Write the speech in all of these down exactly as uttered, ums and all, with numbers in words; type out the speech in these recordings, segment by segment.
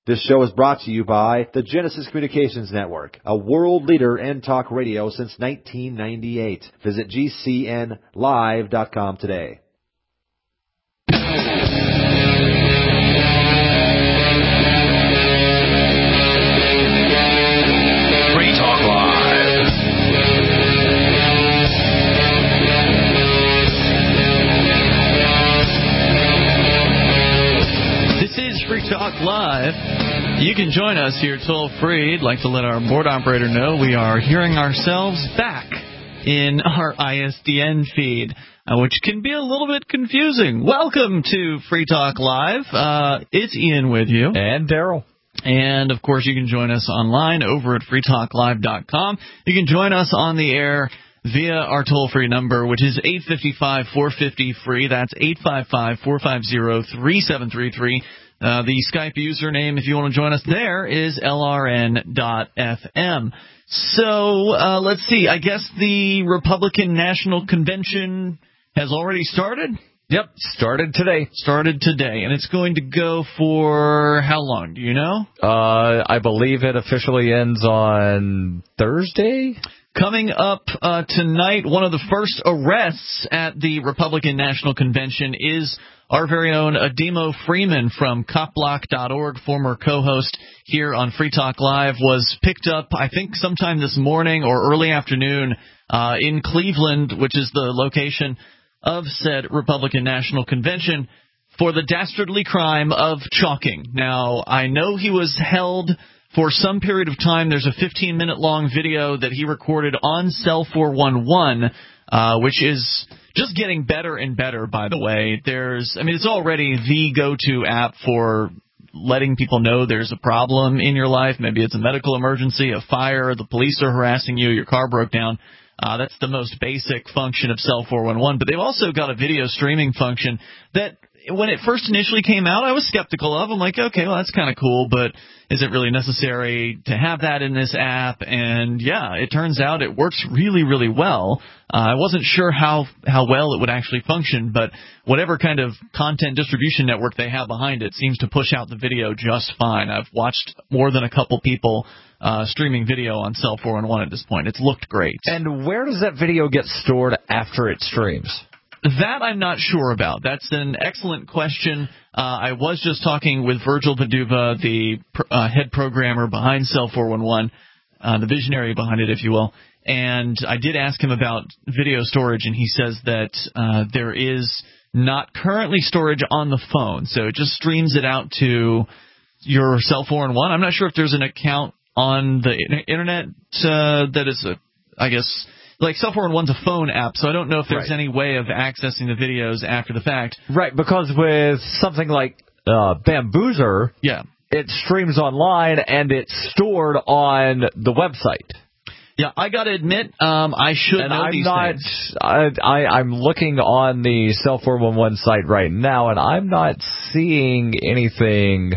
This show is brought to you by the Genesis Communications Network, a world leader in talk radio since nineteen ninety-eight. Visit G C N live dot com today. Free Talk Live. This is Free Talk Live. You can join us here toll free. I'd like to let our board operator know we are hearing ourselves back in our I S D N feed, uh, which can be a little bit confusing. Welcome to Free Talk Live. Uh, it's Ian with you. And Daryl. And, of course, you can join us online over at free talk live dot com. You can join us on the air via our toll-free number, which is eight five five, four five zero, free. That's eight five five, four five zero, three seven three three. Uh, the Skype username, if you want to join us there, is L R N dot F M. So, uh, let's see. I guess the Republican National Convention has already started? Yep, started today. Started today. And it's going to go for how long? Do you know? Uh, I believe it officially ends on Thursday? Coming up uh, tonight, one of the first arrests at the Republican National Convention is our very own Ademo Freeman from cop block dot org, former co-host here on Free Talk Live, was picked up, I think, sometime this morning or early afternoon uh, in Cleveland, which is the location of said Republican National Convention, for the dastardly crime of chalking. Now, I know he was held for some period of time. There's a fifteen-minute long video that he recorded on Cell four one one, uh, which is just getting better and better, by the way. There's, I mean, it's already the go-to app for letting people know there's a problem in your life. Maybe it's a medical emergency, a fire, the police are harassing you, your car broke down. Uh, that's the most basic function of Cell four one one. But they've also got a video streaming function that, when it first initially came out, I was skeptical of. I'm like, okay, well, that's kind of cool, but is it really necessary to have that in this app? And, yeah, it turns out it works really, really well. Uh, I wasn't sure how, how well it would actually function, but whatever kind of content distribution network they have behind it seems to push out the video just fine. I've watched more than a couple people uh, streaming video on Cell four one one at this point. It's looked great. And where does that video get stored after it streams? That I'm not sure about. That's an excellent question. Uh, I was just talking with Virgil Vaduva, the uh, head programmer behind Cell four one one, uh, the visionary behind it, if you will, and I did ask him about video storage, and he says that uh, there is not currently storage on the phone, so it just streams it out to your Cell four one one. I'm not sure if there's an account on the internet uh, that is, a, I guess... Like, Cell four one one's a phone app, so I don't know if there's right. any way of accessing the videos after the fact. Right, because with something like uh, Bamboozer, yeah. it streams online and it's stored on the website. Yeah, I got to admit, um, I should and know I'm these not, things. I, I, I'm looking on the Cell four one one site right now, and I'm not seeing anything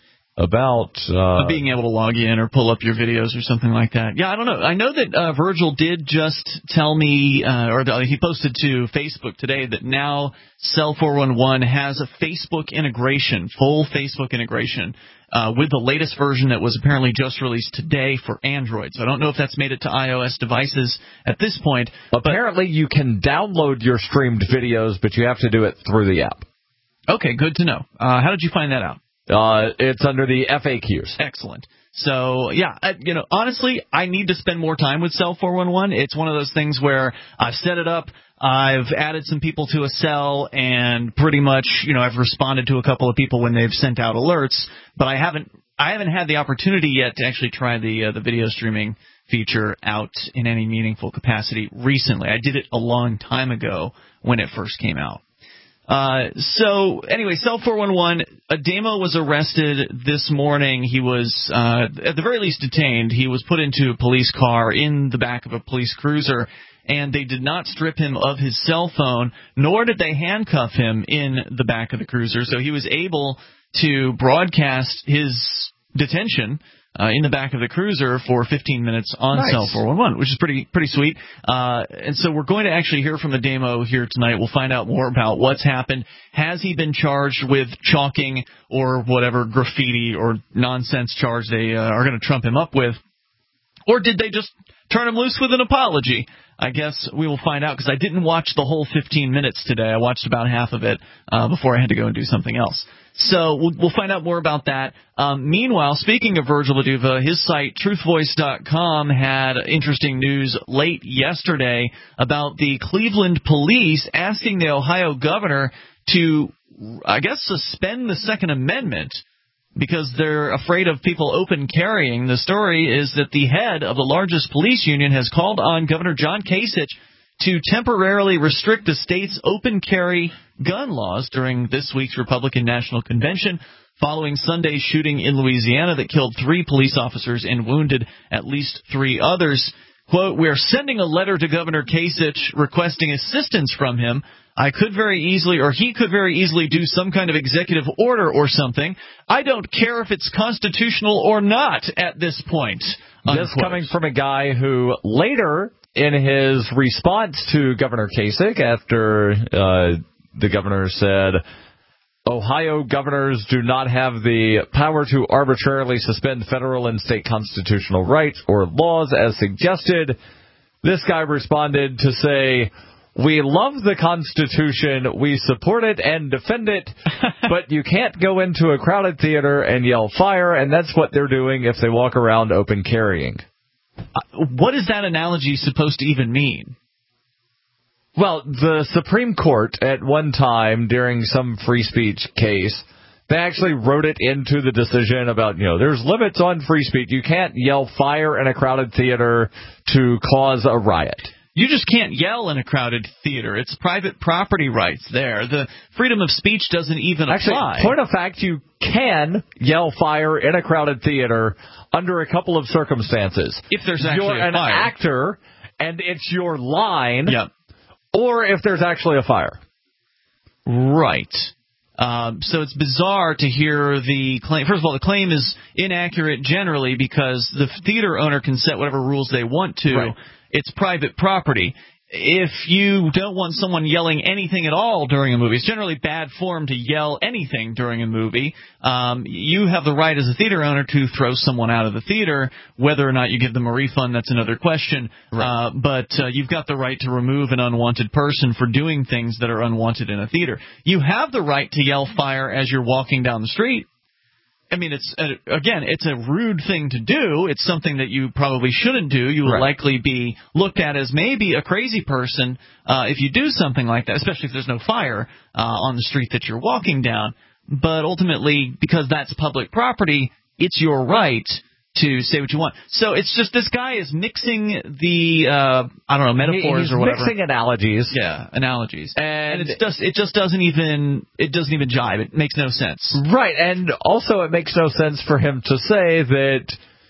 about uh, being able to log in or pull up your videos or something like that. Yeah, I don't know. I know that uh, Virgil did just tell me, uh, or the, he posted to Facebook today that now Cell four one one has a Facebook integration, full Facebook integration, uh, with the latest version that was apparently just released today for Android. So I don't know if that's made it to iOS devices at this point. Apparently you can download your streamed videos, but you have to do it through the app. Okay, good to know. Uh, how did you find that out? Uh, it's under the F A Qs. Excellent. So, yeah, I, you know, honestly, I need to spend more time with Cell four one one. It's one of those things where I've set it up, I've added some people to a cell, and pretty much, you know, I've responded to a couple of people when they've sent out alerts, but I haven't I haven't had the opportunity yet to actually try the uh, the video streaming feature out in any meaningful capacity recently. I did it a long time ago when it first came out. Uh, so, anyway, Cell four one one, Ademo was arrested this morning. He was, uh, at the very least, detained. He was put into a police car in the back of a police cruiser, and they did not strip him of his cell phone, nor did they handcuff him in the back of the cruiser. So he was able to broadcast his detention uh, in the back of the cruiser for fifteen minutes on nice. Cell four one one, which is pretty pretty sweet. Uh, and so we're going to actually hear from the demo here tonight. We'll find out more about what's happened. Has he been charged with chalking or whatever graffiti or nonsense charge they uh, are going to trump him up with? Or did they just turn him loose with an apology? I guess we will find out, because I didn't watch the whole fifteen minutes today. I watched about half of it uh, before I had to go and do something else. So we'll, we'll find out more about that. Um, meanwhile, speaking of Virgil Viduva, his site, truth voice dot com, had interesting news late yesterday about the Cleveland police asking the Ohio governor to, I guess, suspend the Second Amendment, because they're afraid of people open carrying. The story is that the head of the largest police union has called on Governor John Kasich to temporarily restrict the state's open carry gun laws during this week's Republican National Convention, following Sunday's shooting in Louisiana that killed three police officers and wounded at least three others. Quote, "We're sending a letter to Governor Kasich requesting assistance from him. I could very easily, or he could very easily do some kind of executive order or something. I don't care if it's constitutional or not at this point." Unquote. This coming from a guy who later, in his response to Governor Kasich, after uh, the governor said, "Ohio governors do not have the power to arbitrarily suspend federal and state constitutional rights or laws as suggested," this guy responded to say, "We love the Constitution, we support it and defend it, but you can't go into a crowded theater and yell fire, and that's what they're doing if they walk around open carrying." Uh, what is that analogy supposed to even mean? Well, the Supreme Court at one time during some free speech case, they actually wrote it into the decision about, you know, there's limits on free speech. You can't yell fire in a crowded theater to cause a riot. You just can't yell in a crowded theater. It's private property rights there. The freedom of speech doesn't even Actually, apply. Point of fact, you can yell fire in a crowded theater under a couple of circumstances. If there's actually You're a an fire. actor, and it's your line, Yep. or if there's actually a fire. Right. Um, so it's bizarre to hear the claim. First of all, the claim is inaccurate generally because the theater owner can set whatever rules they want to. Right. It's private property. If you don't want someone yelling anything at all during a movie, it's generally bad form to yell anything during a movie. Um, you have the right as a theater owner to throw someone out of the theater. Whether or not you give them a refund, that's another question. Right. Uh, but uh, you've got the right to remove an unwanted person for doing things that are unwanted in a theater. You have the right to yell fire as you're walking down the street. I mean, it's a, again, it's a rude thing to do. It's something that you probably shouldn't do. You will Right. likely be looked at as maybe a crazy person uh, if you do something like that, especially if there's no fire uh, on the street that you're walking down. But ultimately, because that's public property, it's your right to say what you want. So it's just this guy is mixing the, uh, I don't know, metaphors He's or whatever. mixing analogies. Yeah, analogies. And, And it's just, it just doesn't even, it doesn't even jive. It makes no sense. Right, and also it makes no sense for him to say that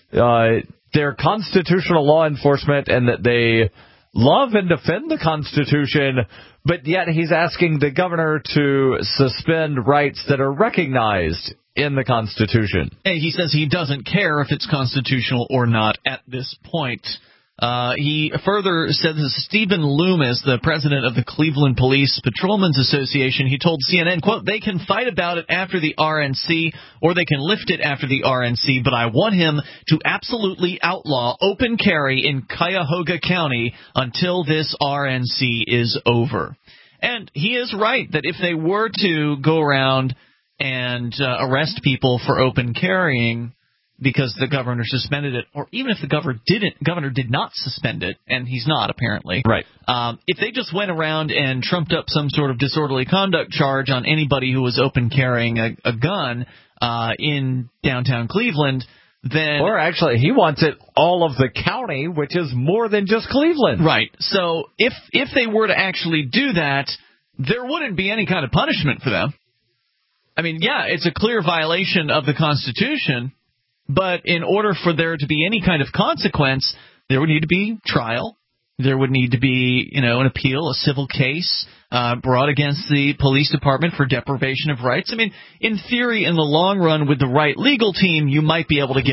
uh, they're constitutional law enforcement and that they love and defend the Constitution, but yet he's asking the governor to suspend rights that are recognized in the Constitution. And he says he doesn't care if it's constitutional or not at this point. Uh, he further said this is Stephen Loomis, the president of the Cleveland Police Patrolmen's Association. He told C N N, quote, "They can fight about it after the R N C or they can lift it after the R N C, but I want him to absolutely outlaw open carry in Cuyahoga County until this R N C is over." And he is right that if they were to go around and uh, arrest people for open carrying because the governor suspended it, or even if the governor didn't, governor did not suspend it, and he's not apparently. Right. Um, if they just went around and trumped up some sort of disorderly conduct charge on anybody who was open carrying a, a gun uh, in downtown Cleveland, then Or actually, he wants it all of the county, which is more than just Cleveland. Right. So if if they were to actually do that, there wouldn't be any kind of punishment for them. I mean, yeah, it's a clear violation of the Constitution, but in order for there to be any kind of consequence, there would need to be trial. There would need to be, you know, an appeal, a civil case uh, brought against the police department for deprivation of rights. I mean, in theory, in the long run, with the right legal team, you might be able to get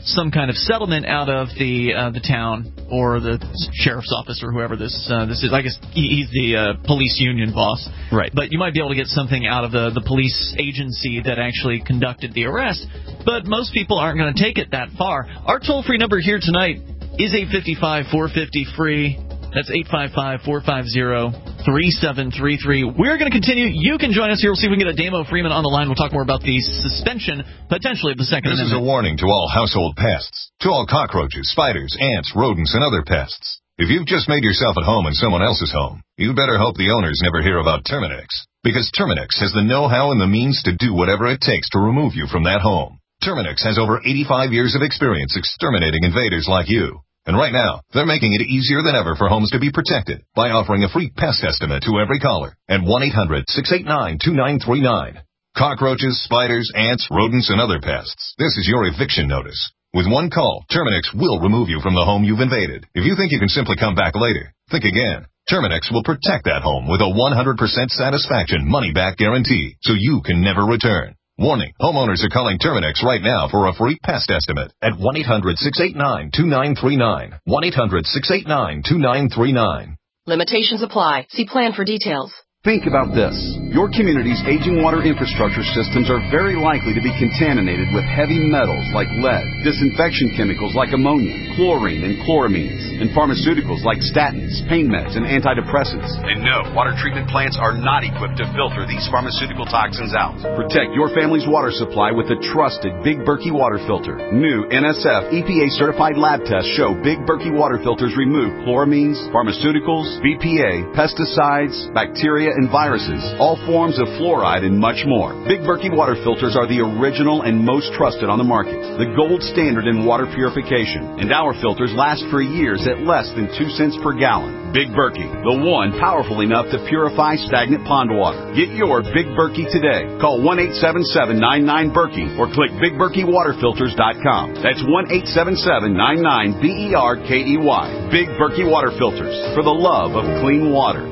some kind of settlement out of the uh, the town or the sheriff's office or whoever this uh, this is. I guess he, he's the uh, police union boss. Right. But you might be able to get something out of the, the police agency that actually conducted the arrest. But most people aren't going to take it that far. Our toll-free number here tonight is eight five five, four five zero, free. That's eight five five, four five zero, three seven three three. We're going to continue. You can join us here. We'll see if we can get a Damo Freeman on the line. We'll talk more about the suspension, potentially, of the Second This Amendment. is a warning to all household pests, to all cockroaches, spiders, ants, rodents, and other pests. If you've just made yourself at home in someone else's home, you better hope the owners never hear about Terminix. Because Terminix has the know-how and the means to do whatever it takes to remove you from that home. Terminix has over eighty-five years of experience exterminating invaders like you. And right now, they're making it easier than ever for homes to be protected by offering a free pest estimate to every caller at one eight hundred, six eight nine, two nine three nine. Cockroaches, spiders, ants, rodents, and other pests. This is your eviction notice. With one call, Terminix will remove you from the home you've invaded. If you think you can simply come back later, think again. Terminix will protect that home with a one hundred percent satisfaction money-back guarantee, so you can never return. Warning, homeowners are calling Terminix right now for a free pest estimate at one eight hundred, six eight nine, two nine three nine. one eight hundred, six eight nine, two nine three nine. Limitations apply. See plan for details. Think about this. Your community's aging water infrastructure systems are very likely to be contaminated with heavy metals like lead, disinfection chemicals like ammonia, chlorine and chloramines, and pharmaceuticals like statins, pain meds, and antidepressants. And no, water treatment plants are not equipped to filter these pharmaceutical toxins out. Protect your family's water supply with the trusted Big Berkey water filter. New N S F E P A-certified lab tests show Big Berkey water filters remove chloramines, pharmaceuticals, B P A, pesticides, bacteria, and viruses, all forms of fluoride, and much more. Big Berkey water filters are the original and most trusted on the market, the gold standard in water purification, and our filters last for years at less than two cents per gallon. Big Berkey, the one powerful enough to purify stagnant pond water. Get your Big Berkey today. Call one eight seven seven, nine nine, Berkey or click big berkey water filters dot com. That's one eight seven seven, nine nine, B E R K E Y. Big Berkey water filters, for the love of clean water.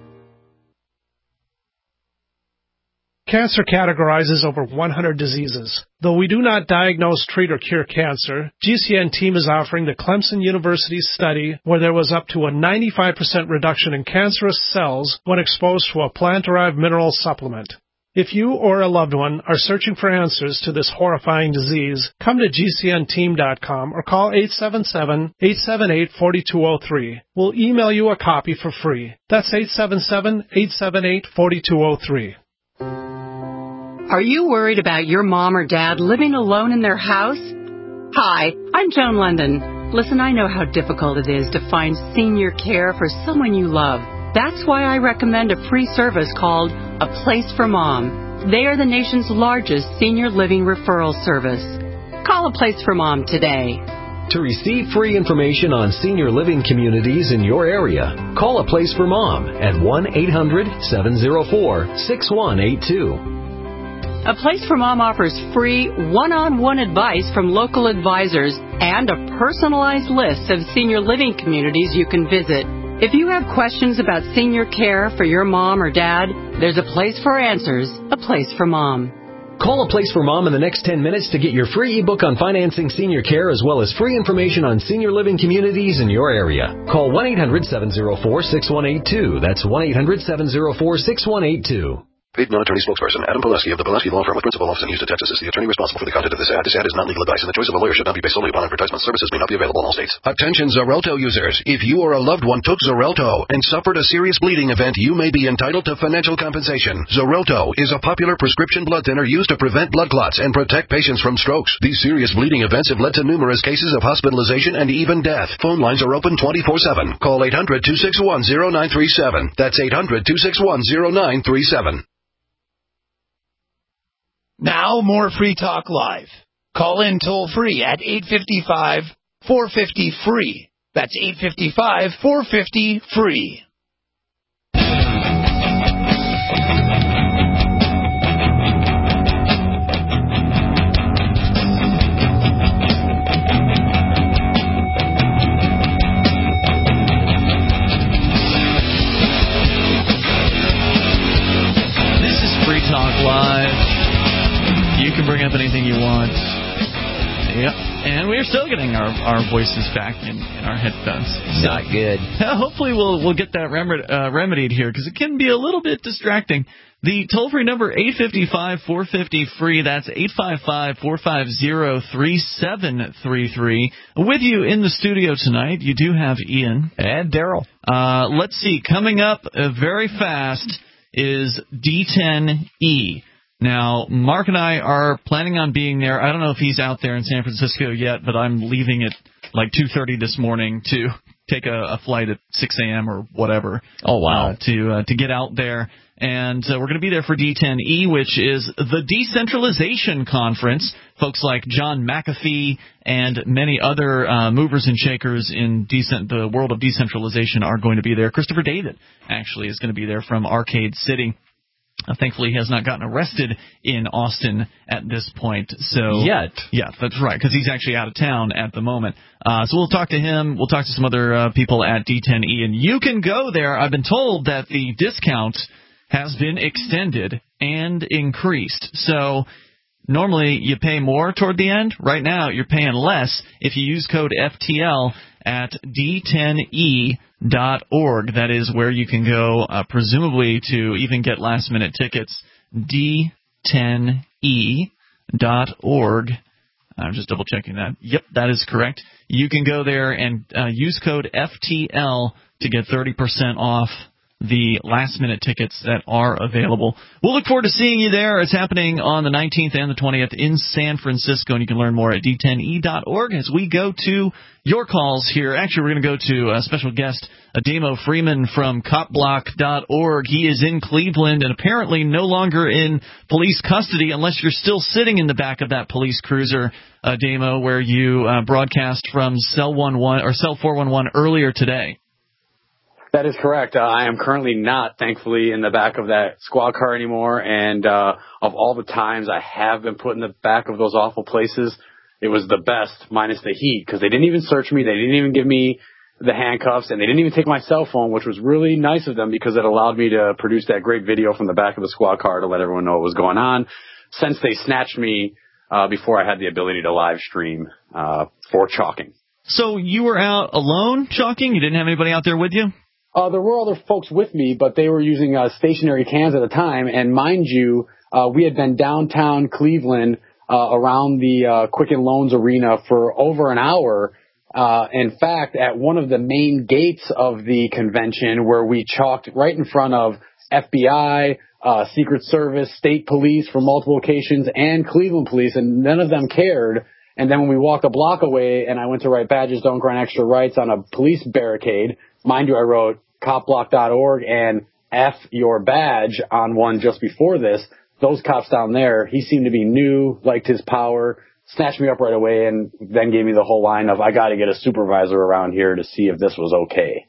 Cancer categorizes over one hundred diseases. Though we do not diagnose, treat, or cure cancer, G C N team is offering the Clemson University study where there was up to a ninety-five percent reduction in cancerous cells when exposed to a plant-derived mineral supplement. If you or a loved one are searching for answers to this horrifying disease, come to G C N team dot com or call eight seven seven, eight seven eight, four two zero three. We'll email you a copy for free. That's eight seven seven, eight seven eight, four two zero three. Are you worried about your mom or dad living alone in their house? Hi, I'm Joan London. Listen, I know how difficult it is to find senior care for someone you love. That's why I recommend a free service called A Place for Mom. They are the nation's largest senior living referral service. Call A Place for Mom today. To receive free information on senior living communities in your area, call A Place for Mom at one eight hundred, seven oh four, six one eight two. A Place for Mom offers free one-on-one advice from local advisors and a personalized list of senior living communities you can visit. If you have questions about senior care for your mom or dad, there's a place for answers, A Place for Mom. Call A Place for Mom in the next ten minutes to get your free ebook on financing senior care as well as free information on senior living communities in your area. Call one eight hundred, seven oh four, six one eight two. That's one eight hundred, seven oh four, six one eight two. Paid non-attorney spokesperson Adam Pileski of the Pileski Law Firm with principal office in Houston, Texas is the attorney responsible for the content of this ad. This ad is not legal advice, and the choice of a lawyer should not be based solely upon advertisement. Services may not be available in all states. Attention Xarelto users. If you or a loved one took Xarelto and suffered a serious bleeding event, you may be entitled to financial compensation. Xarelto is a popular prescription blood thinner used to prevent blood clots and protect patients from strokes. These serious bleeding events have led to numerous cases of hospitalization and even death. Phone lines are open twenty-four seven. Call eight hundred, two six one, zero nine three seven. That's eight hundred, two six one, zero nine three seven. Now more Free Talk Live. Call in toll free at eight five five, four five zero, free. That's eight five five, four five zero, free. This is Free Talk Live. You can bring up anything you want. Yep. And we're still getting our, our voices back in, in our headphones. So, not good. Hopefully we'll we'll get that remed- uh, remedied here, because it can be a little bit distracting. The toll-free number, eight five five, four five zero, free. That's eight five five, four five zero, three seven three three. With you in the studio tonight, you do have Ian. And Daryl. Uh, let's see. Coming up uh, very fast is D ten E. Now, Mark and I are planning on being there. I don't know if he's out there in San Francisco yet, but I'm leaving at like two thirty this morning to take a, a flight at six a.m. or whatever. Oh, wow. Uh, to uh, to get out there. And uh, we're going to be there for D ten E, which is the Decentralization Conference. Folks like John McAfee and many other uh, movers and shakers in decent, the world of decentralization are going to be there. Christopher David actually is going to be there from Arcade City. Uh, thankfully, he has not gotten arrested in Austin at this point. So Yet. Yeah, that's right, because he's actually out of town at the moment. Uh, so we'll talk to him. We'll talk to some other uh, people at D ten E. And you can go there. I've been told that the discount has been extended and increased. So normally you pay more toward the end. Right now you're paying less if you use code F T L at D ten E dot org. That is where you can go, uh, presumably to even get last-minute tickets. D ten E dot org. I'm just double-checking that. Yep, that is correct. You can go there and uh, use code F T L to get thirty percent off the last-minute tickets that are available. We'll look forward to seeing you there. It's happening on the nineteenth and the twentieth in San Francisco, and you can learn more at D ten E dot org as we go to your calls here. Actually, we're going to go to a special guest, Ademo Freeman from cop block dot org. He is in Cleveland and apparently no longer in police custody unless you're still sitting in the back of that police cruiser, Ademo, where you uh, broadcast from Cell one one or Cell four one one earlier today. That is correct. Uh, I am currently not, thankfully, in the back of that squad car anymore. And uh, of all the times I have been put in the back of those awful places, it was the best, minus the heat, because they didn't even search me. They didn't even give me the handcuffs, and they didn't even take my cell phone, which was really nice of them because it allowed me to produce that great video from the back of the squad car to let everyone know what was going on, since they snatched me uh, before I had the ability to live stream uh, for chalking. So you were out alone chalking? You didn't have anybody out there with you? Uh, there were other folks with me, but they were using uh, stationary cans at the time. And mind you, uh, we had been downtown Cleveland uh, around the uh, Quicken Loans Arena for over an hour. Uh, in fact, at one of the main gates of the convention where we chalked right in front of F B I, uh, Secret Service, State Police from multiple locations, and Cleveland Police, and none of them cared. And then when we walked a block away and I went to write badges don't grant extra rights on a police barricade, mind you, I wrote cop block dot org and F your badge on one just before this. Those cops down there, he seemed to be new, liked his power, snatched me up right away, and then gave me the whole line of, I got to get a supervisor around here to see if this was okay.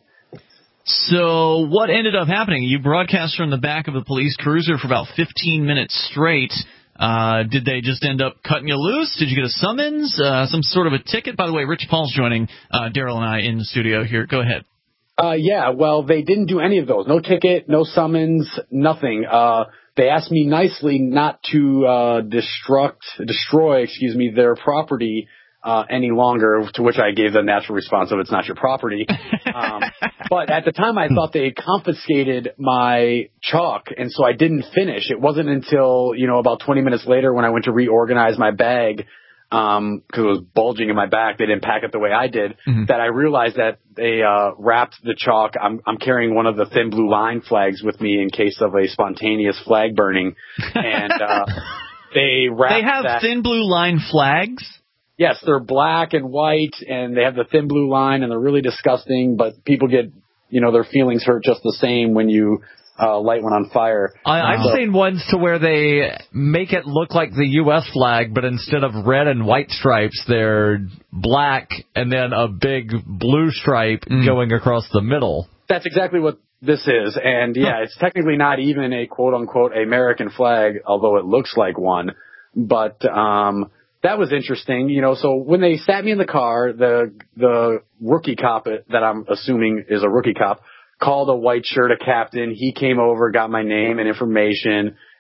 So what ended up happening? You broadcast from the back of the police cruiser for about fifteen minutes straight. Uh, did they just end up cutting you loose? Did you get a summons, uh, some sort of a ticket? By the way, Rich Paul's joining uh, Daryl and I in the studio here. Go ahead. Uh, yeah, well, they didn't do any of those. No ticket, no summons, nothing. Uh, they asked me nicely not to uh, destruct, destroy, excuse me, their property uh, any longer, to which I gave the natural response of, it's not your property. Um, but at the time, I thought they had confiscated my chalk, and so I didn't finish. It wasn't until, you know, about twenty minutes later when I went to reorganize my bag, um, because it was bulging in my back, they didn't pack it the way I did, mm-hmm. that I realized that they uh, wrapped the chalk. I'm, I'm carrying one of the thin blue line flags with me in case of a spontaneous flag burning, and uh, they wrapped They have that. thin blue line flags? Yes, they're black and white, and they have the thin blue line, and they're really disgusting, but people get, you know, their feelings hurt just the same when you uh, light one on fire. I, I've so, seen ones to where they make it look like the U S flag, but instead of red and white stripes, they're black and then a big blue stripe mm. going across the middle. That's exactly what this is, and yeah, huh. It's technically not even a quote-unquote American flag, although it looks like one, but um, that was interesting, you know. So when they sat me in the car, the the rookie cop that I'm assuming is a rookie cop called a white shirt a captain. He came over, got my name and information,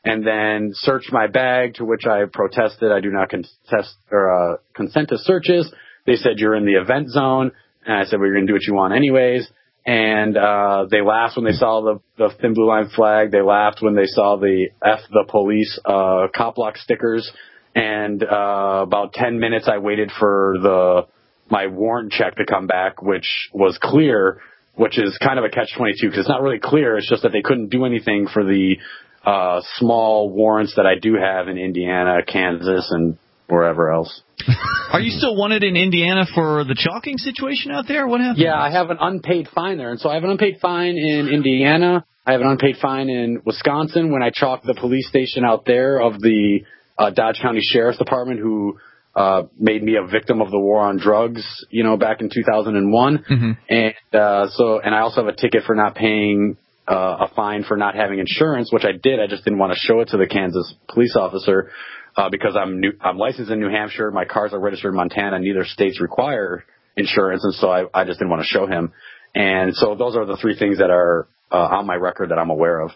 and then searched my bag, to which I protested. I do not contest or uh, consent to searches. They said, you're in the event zone. And I said, well, you're going to do what you want anyways. And uh they laughed when they saw the, the thin blue line flag. They laughed when they saw the F the police uh cop block stickers. And uh about ten minutes I waited for the my warrant check to come back, which was clear, which is kind of a catch twenty-two because it's not really clear. It's just that they couldn't do anything for the uh small warrants that I do have in Indiana, Kansas, and wherever else. Are you still wanted in Indiana for the chalking situation out there? What happened? Yeah, I have an unpaid fine there. And so I have an unpaid fine in Indiana. I have an unpaid fine in Wisconsin when I chalked the police station out there of the uh, Dodge County Sheriff's Department who uh, made me a victim of the war on drugs, you know, back in two thousand one. Mm-hmm. And uh, so, and I also have a ticket for not paying uh, a fine for not having insurance, which I did. I just didn't want to show it to the Kansas police officer. Uh, because I'm new, I'm licensed in New Hampshire, my cars are registered in Montana, neither states require insurance, and so I, I just didn't want to show him. And so those are the three things that are uh, on my record that I'm aware of.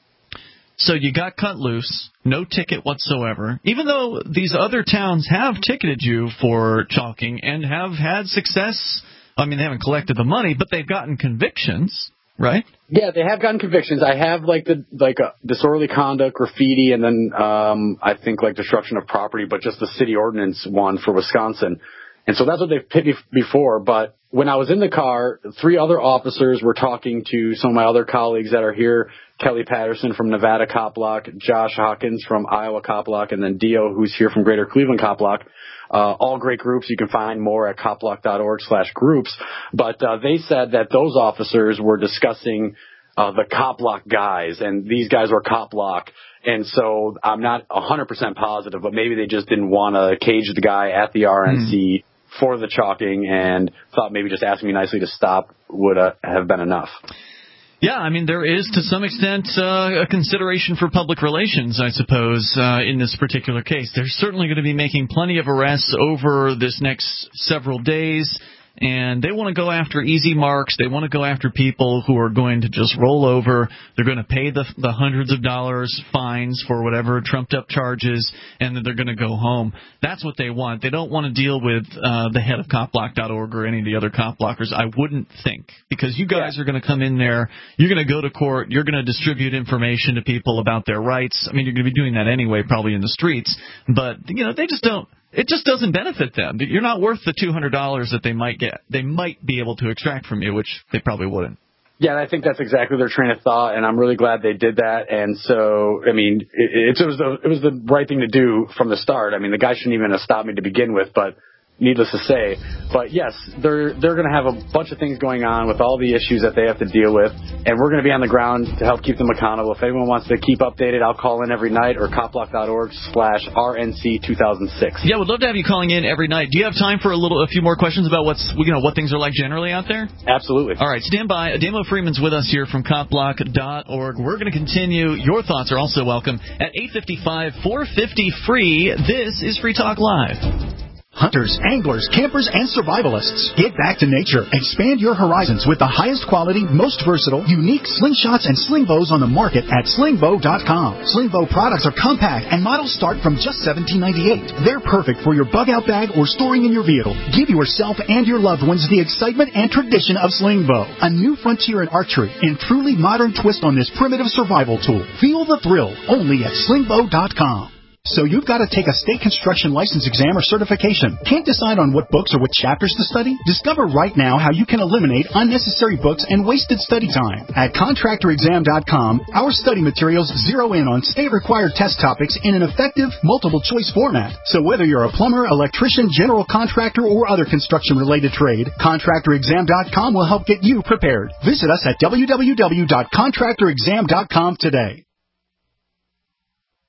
So you got cut loose, no ticket whatsoever, even though these other towns have ticketed you for chalking and have had success. I mean, they haven't collected the money, but they've gotten convictions. Right? Yeah, they have gotten convictions. I have like the like a disorderly conduct, graffiti, and then um, I think like destruction of property, but just the city ordinance one for Wisconsin. And so that's what they've hit me before. But when I was in the car, three other officers were talking to some of my other colleagues that are here, Kelly Patterson from Nevada Cop Block, Josh Hawkins from Iowa Cop Block, and then Dio, who's here from Greater Cleveland Cop Block. Uh, all great groups. You can find more at copblock.org slash groups. But uh, they said that those officers were discussing uh, the Cop Block guys, and these guys were Cop Block. And so I'm not one hundred percent positive, but maybe they just didn't want to cage the guy at the R N C mm. for the chalking and thought maybe just asking me nicely to stop would uh, have been enough. Yeah, I mean, there is, to some extent, uh, a consideration for public relations, I suppose, uh, in this particular case. They're certainly going to be making plenty of arrests over this next several days, and they want to go after easy marks. They want to go after people who are going to just roll over. They're going to pay the, the hundreds of dollars fines for whatever trumped-up charges, and then they're going to go home. That's what they want. They don't want to deal with uh, the head of cop block dot org or any of the other cop blockers, I wouldn't think, because you guys yeah. are going to come in there. You're going to go to court. You're going to distribute information to people about their rights. I mean, you're going to be doing that anyway, probably in the streets. But, you know, they just don't. It just doesn't benefit them. You're not worth the two hundred dollars that they might get. They might be able to extract from you, which they probably wouldn't. Yeah, and I think that's exactly their train of thought, and I'm really glad they did that. And so, I mean, it, it was the it was the right thing to do from the start. I mean, the guy shouldn't even have stopped me to begin with, but needless to say. But yes, they're they're going to have a bunch of things going on with all the issues that they have to deal with, and we're going to be on the ground to help keep them accountable. If anyone wants to keep updated, I'll call in every night or copblock.org slash RNC 2006. Yeah, we'd love to have you calling in every night. Do you have time for a little, a few more questions about what's you know what things are like generally out there? Absolutely. All right, stand by. Damo Freeman's with us here from copblock dot org. We're going to continue. Your thoughts are also welcome at eight five five, four five zero, free. This is Free Talk Live. Hunters, anglers, campers, and survivalists. Get back to nature. Expand your horizons with the highest quality, most versatile, unique slingshots and sling bows on the market at sling bow dot com. Sling bow products are compact and models start from just seventeen ninety-eight. They're perfect for your bug-out bag or storing in your vehicle. Give yourself and your loved ones the excitement and tradition of sling bow. A new frontier in archery and truly modern twist on this primitive survival tool. Feel the thrill only at sling bow dot com. So you've got to take a state construction license exam or certification. Can't decide on what books or what chapters to study? Discover right now how you can eliminate unnecessary books and wasted study time. At contractor exam dot com, our study materials zero in on state-required test topics in an effective, multiple-choice format. So whether you're a plumber, electrician, general contractor, or other construction-related trade, contractor exam dot com will help get you prepared. Visit us at w w w dot contractor exam dot com today.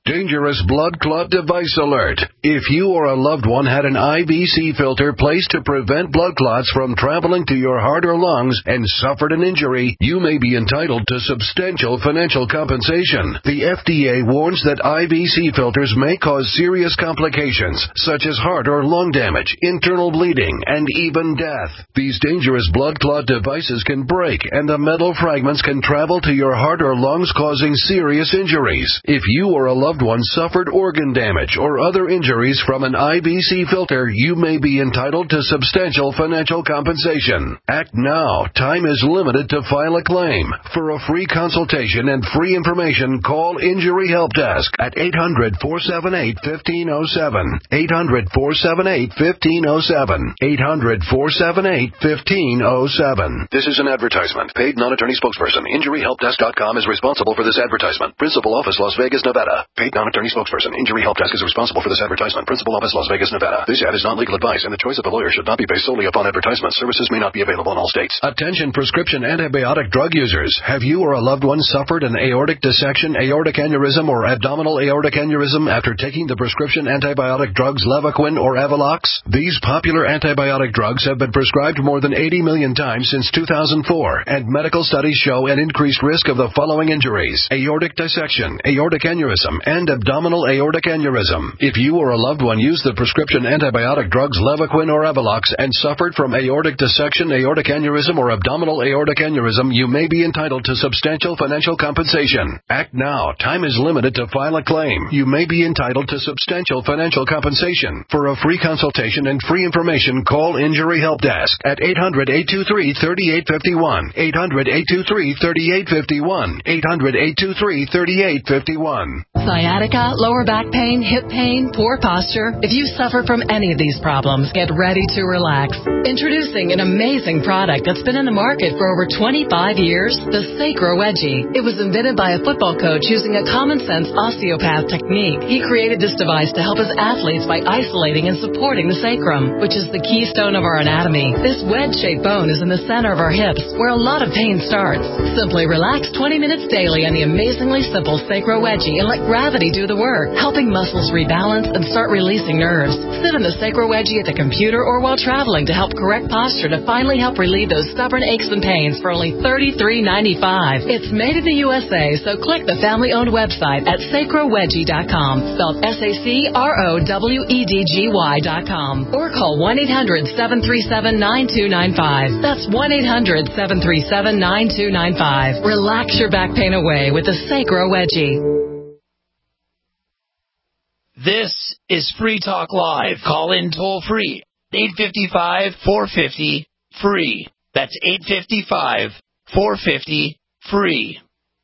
Dangerous blood clot device alert. If you or a loved one had an I V C filter placed to prevent blood clots from traveling to your heart or lungs and suffered an injury, you may be entitled to substantial financial compensation. The F D A warns that I V C filters may cause serious complications, such as heart or lung damage, internal bleeding, and even death. These dangerous blood clot devices can break, and the metal fragments can travel to your heart or lungs, causing serious injuries. If you or a loved one suffered organ damage or other injuries from an I V C filter, you may be entitled to substantial financial compensation. Act now. Time is limited to file a claim. For a free consultation and free information, call Injury Help Desk at eight hundred, four seven eight, one five zero seven. eight hundred, four seven eight, one five zero seven. eight hundred, four seven eight, one five zero seven. This is an advertisement. Paid non-attorney spokesperson. Injury Help Desk dot com is responsible for this advertisement. Principal office, Las Vegas, Nevada. Paid non-attorney spokesperson. Injury Help Desk is responsible for this advertisement. Principal office, Las Vegas, Nevada. This ad is not legal advice, and the choice of a lawyer should not be based solely upon advertisement. Services may not be available in all states. Attention prescription antibiotic drug users. Have you or a loved one suffered an aortic dissection, aortic aneurysm, or abdominal aortic aneurysm after taking the prescription antibiotic drugs Levaquin or Avelox? These popular antibiotic drugs have been prescribed more than eighty million times since two thousand four, and medical studies show an increased risk of the following injuries: aortic dissection, aortic aneurysm, and abdominal aortic aneurysm. If you or a loved one used the prescription antibiotic drugs Levaquin or Avelox and suffered from aortic dissection, aortic aneurysm, or abdominal aortic aneurysm, you may be entitled to substantial financial compensation. Act now. Time is limited to file a claim. You may be entitled to substantial financial compensation. For a free consultation and free information, call Injury Help Desk at eight hundred, eight two three, three eight five one. eight hundred, eight two three, three eight five one. eight hundred, eight two three, three eight five one. Sciatica, lower back pain, hip pain, poor posture. If you suffer from any of these problems, get ready to relax. Introducing an amazing product that's been in the market for over twenty-five years, the Sacro Wedgie. It was invented by a football coach using a common-sense osteopath technique. He created this device to help his athletes by isolating and supporting the sacrum, which is the keystone of our anatomy. This wedge-shaped bone is in the center of our hips, where a lot of pain starts. Simply relax twenty minutes daily on the amazingly simple Sacro Wedgie and let gravity do the work, helping muscles rebalance and start releasing nerves. Sit in the Sacro Wedgie at the computer or while traveling to help correct posture to finally help relieve those stubborn aches and pains for only thirty-three ninety-five. It's made in the U S A, so click the family-owned website at sacro wedgie dot com, spelled S A C R O W E D G Y dot com, or call one eight hundred, seven three seven, nine two nine five. That's one eight hundred, seven three seven, nine two nine five. Relax your back pain away with the Sacro Wedgie. This is Free Talk Live. Call in toll free. eight five five, four five zero, free. That's eight five five, four five zero, free.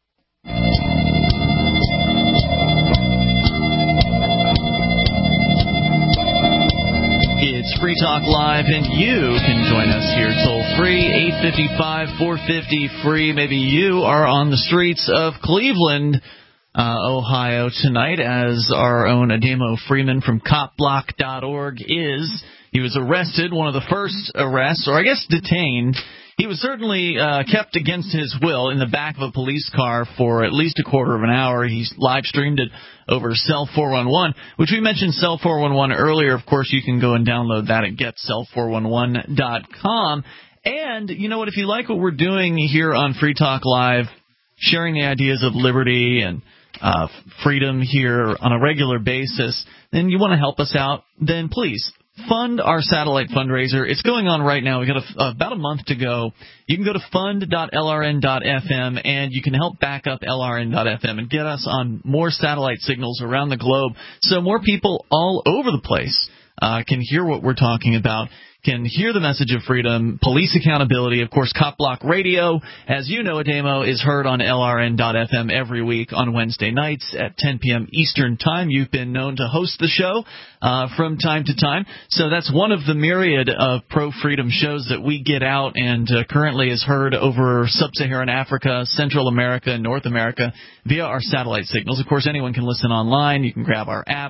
It's Free Talk Live, and you can join us here toll free, eight five five, four five zero, free. Maybe you are on the streets of Cleveland, Uh, Ohio tonight, as our own Ademo Freeman from cop block dot org is. He was arrested, one of the first arrests, or I guess detained. He was certainly uh, kept against his will in the back of a police car for at least a quarter of an hour. He live streamed it over Cell four one one, which we mentioned Cell four one one earlier. Of course, you can go and download that at get cell four one one dot com. And, you know what, if you like what we're doing here on Free Talk Live, sharing the ideas of liberty and Uh, freedom here on a regular basis, then you want to help us out, then please fund our satellite fundraiser. It's going on right now. We've got a, about a month to go. You can go to fund dot L R N dot F M, and you can help back up L R N dot F M and get us on more satellite signals around the globe so more people all over the place uh, can hear what we're talking about, can hear the message of freedom, police accountability. Of course, Cop Block Radio, as you know, Ademo, is heard on L R N dot F M every week on Wednesday nights at ten p.m. Eastern Time. You've been known to host the show uh, from time to time. So that's one of the myriad of pro-freedom shows that we get out, and uh, currently is heard over Sub-Saharan Africa, Central America, and North America via our satellite signals. Of course, anyone can listen online. You can grab our app.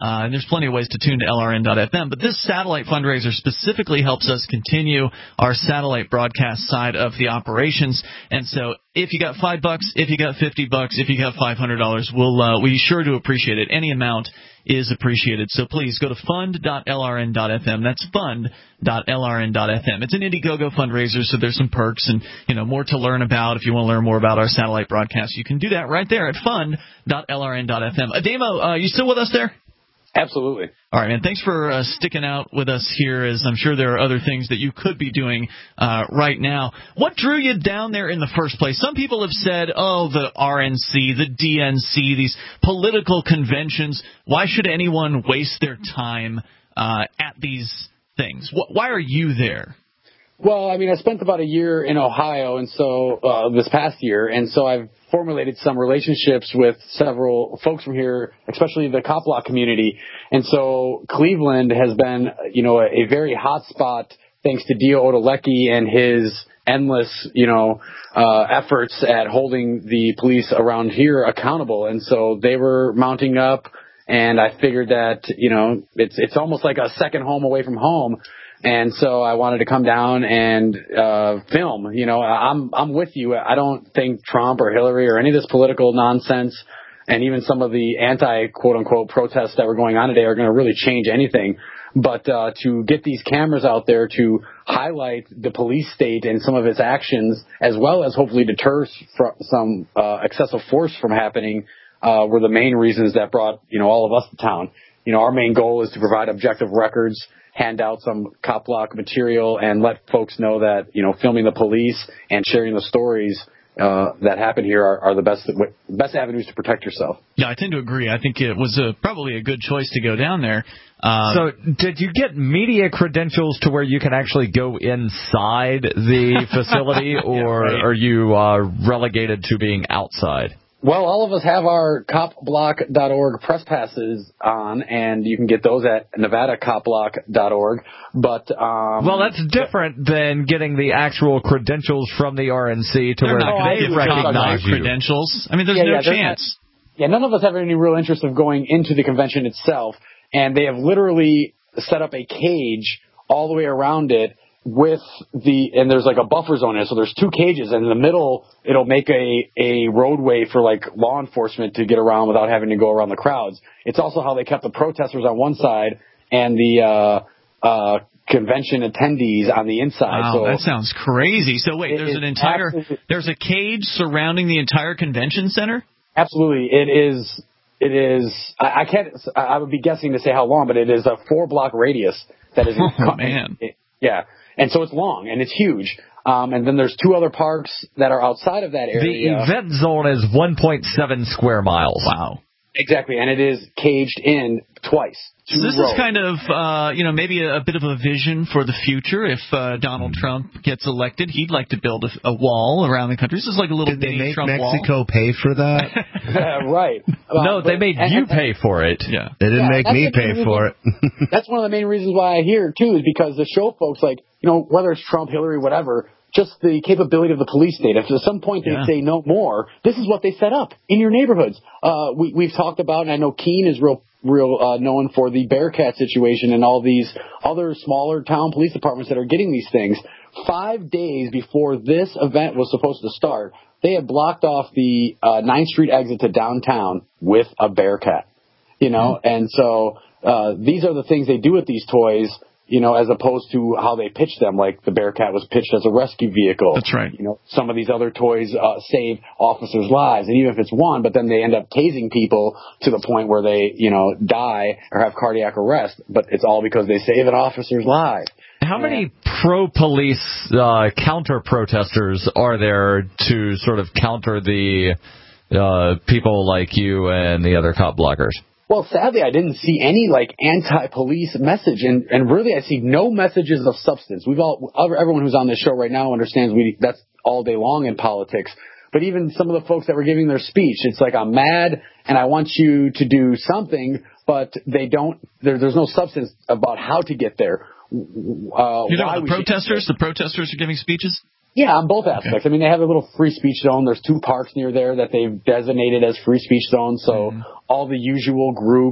Uh, and there's plenty of ways to tune to L R N dot F M. But this satellite fundraiser specifically helps us continue our satellite broadcast side of the operations. And so if you got five bucks, if you got fifty bucks, if you got five hundred dollars, we'll uh, we sure to appreciate it. Any amount is appreciated. So please go to fund dot L R N dot F M. That's fund dot L R N dot F M. It's an Indiegogo fundraiser, so there's some perks and, you know, more to learn about. If you want to learn more about our satellite broadcast, you can do that right there at fund dot L R N dot F M. Ademo, uh, you still with us there? Absolutely. All right, man. Thanks for uh, sticking out with us here, as I'm sure there are other things that you could be doing uh, right now. What drew you down there in the first place? Some people have said, oh, the R N C, the D N C, these political conventions, why should anyone waste their time uh, at these things? Wh- why are you there? Well, I mean, I spent about a year in Ohio, and so uh, this past year, and so I've formulated some relationships with several folks from here, especially the cop block community. And so Cleveland has been, you know, a, a very hot spot thanks to Dio Odalecki and his endless, you know, uh, efforts at holding the police around here accountable. And so they were mounting up, and I figured that, you know, it's it's almost like a second home away from home. And so I wanted to come down and uh film. You know, I'm I'm with you. I don't think Trump or Hillary or any of this political nonsense, and even some of the anti quote unquote protests that were going on today, are going to really change anything. But uh to get these cameras out there to highlight the police state and some of its actions, as well as hopefully deter from some uh excessive force from happening, uh were the main reasons that brought, you know, all of us to town. You know, our main goal is to provide objective records, hand out some cop block material, and let folks know that, you know, filming the police and sharing the stories uh, that happen here are, are the best best avenues to protect yourself. Yeah, I tend to agree. I think it was a, probably a good choice to go down there. Um, so did you get media credentials to where you can actually go inside the facility, or yeah, right. are you uh, relegated to being outside? Well, all of us have our cop block dot org press passes on, and you can get those at nevada cop block dot org. But um, well, that's different than getting the actual credentials from the R N C to They're where they they recognize you. Credentials. I mean, there's yeah, no yeah, chance. Not, yeah, none of us have any real interest of going into the convention itself, and they have literally set up a cage all the way around it. With the, and there's like a buffer zone in it, so there's two cages, and in the middle, it'll make a, a roadway for like law enforcement to get around without having to go around the crowds. It's also how they kept the protesters on one side and the, uh, uh, convention attendees on the inside. Wow, so that sounds crazy. So wait, there's an entire, there's a cage surrounding the entire convention center? Absolutely. It is, it is, I, I can't, I would be guessing to say how long, but it is a four block radius that is, oh, man. It, yeah. And so it's long, and it's huge. Um, and then there's two other parks that are outside of that area. The event zone is one point seven square miles. Wow. Exactly, and it is caged in twice. So this rows. is kind of, uh, you know, maybe a, a bit of a vision for the future. If uh, Donald Trump gets elected, he'd like to build a, a wall around the country. This is like a little Did they make Trump Mexico wall. pay for that? uh, right. Uh, no, they made and, you pay for it. Yeah. They didn't yeah, make me pay reason, for it. That's one of the main reasons why I hear, too, is because the show folks, like, you know, whether it's Trump, Hillary, whatever, just the capability of the police state. If at some point they yeah. say no more, this is what they set up in your neighborhoods. Uh, we, we've talked about, and I know Keene is real, real uh, known for the Bearcat situation and all these other smaller town police departments that are getting these things. Five days before this event was supposed to start, they had blocked off the uh, ninth Street exit to downtown with a Bearcat. You know, mm-hmm. and so uh, these are the things they do with these toys. You know, as opposed to how they pitch them, like the Bearcat was pitched as a rescue vehicle. That's right. You know, some of these other toys uh, save officers' lives, and even if it's one, but then they end up tasing people to the point where they, you know, die or have cardiac arrest, but it's all because they save an officer's life. How and many pro-police uh, counter-protesters are there to sort of counter the uh, people like you and the other cop blockers? Well, sadly, I didn't see any, like, anti-police message, and, and really I see no messages of substance. We've all, everyone who's on this show right now understands we that's all day long in politics. But even some of the folks that were giving their speech, it's like, I'm mad, and I want you to do something, but they don't, there, there's no substance about how to get there. Uh, you know, the protesters? The protesters are giving speeches? Yeah, on both aspects. Okay. I mean, they have a little free speech zone. There's two parks near there that they've designated as free speech zones. So mm-hmm. all the usual groups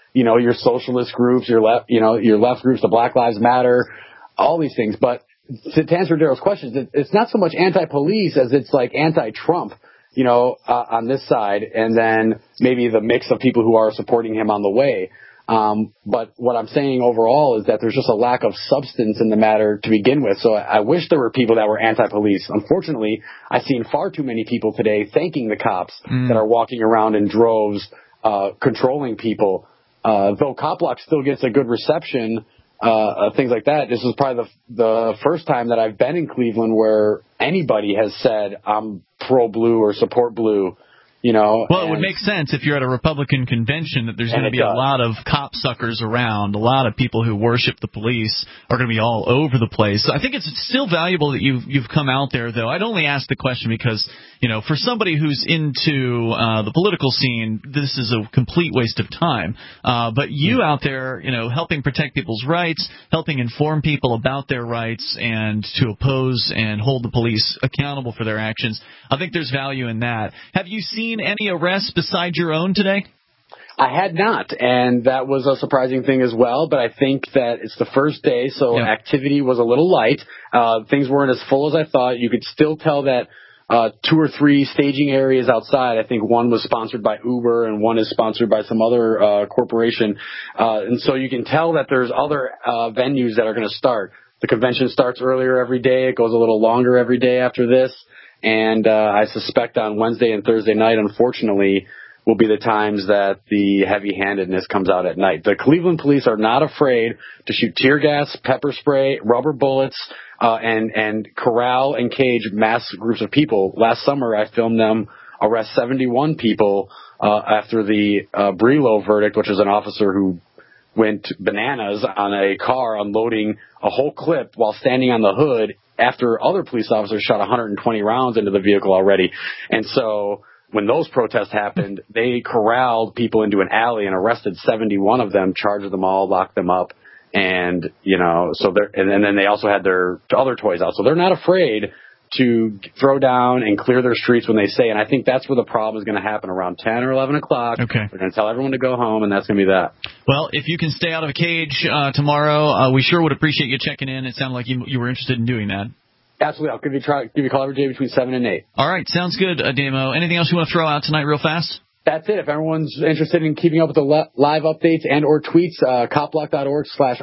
you know, your socialist groups, your left, you know, your left groups, the Black Lives Matter, all these things. But to, to answer Daryl's questions, it, it's not so much anti-police as it's like anti-Trump, you know, uh, on this side, and then maybe the mix of people who are supporting him on the way. Um, but what I'm saying overall is that there's just a lack of substance in the matter to begin with. So I, I wish there were people that were anti-police. Unfortunately, I've seen far too many people today thanking the cops mm. that are walking around in droves, uh, controlling people. Uh, though Cop Block still gets a good reception, uh, things like that. This is probably the, the first time that I've been in Cleveland where anybody has said I'm pro-blue or support blue. You know, well, it would make sense if you're at a Republican convention that there's going to be does. a lot of cop suckers around. A lot of people who worship the police are going to be all over the place. So I think it's still valuable that you've you've come out there, though. I'd only ask the question because, you know, for somebody who's into uh, the political scene, this is a complete waste of time. Uh, but you out there, you know, helping protect people's rights, helping inform people about their rights, and to oppose and hold the police accountable for their actions, I think there's value in that. Have you seen any arrests besides your own today? I had not, and that was a surprising thing as well, but I think that it's the first day, so yeah. activity was a little light. Uh, things weren't as full as I thought. You could still tell that uh, two or three staging areas outside, I think one was sponsored by Uber and one is sponsored by some other uh, corporation, uh, and so you can tell that there's other uh, venues that are going to start. The convention starts earlier every day. It goes a little longer every day after this. And uh, I suspect on Wednesday and Thursday night, unfortunately, will be the times that the heavy-handedness comes out at night. The Cleveland police are not afraid to shoot tear gas, pepper spray, rubber bullets, uh, and, and corral and cage mass groups of people. Last summer, I filmed them arrest seventy-one people uh, after the uh, Brelo verdict, which is an officer who went bananas on a car unloading a whole clip while standing on the hood after other police officers shot one hundred twenty rounds into the vehicle already. And so when those protests happened, they corralled people into an alley and arrested seventy-one of them, charged them all, locked them up. And, you know, so they're, and, and then they also had their other toys out. So they're not afraid to throw down and clear their streets when they say, and I think that's where the problem is going to happen around ten or eleven o'clock. Okay. They're going to tell everyone to go home, and that's going to be that. Well, if you can stay out of a cage uh, tomorrow, uh, we sure would appreciate you checking in. It sounded like you, you were interested in doing that. Absolutely. I'll give you, try, give you a call every day between seven and eight. All right. Sounds good, Ademo. Anything else you want to throw out tonight real fast? That's it. If everyone's interested in keeping up with the le- live updates and or tweets, uh, copblock.org slash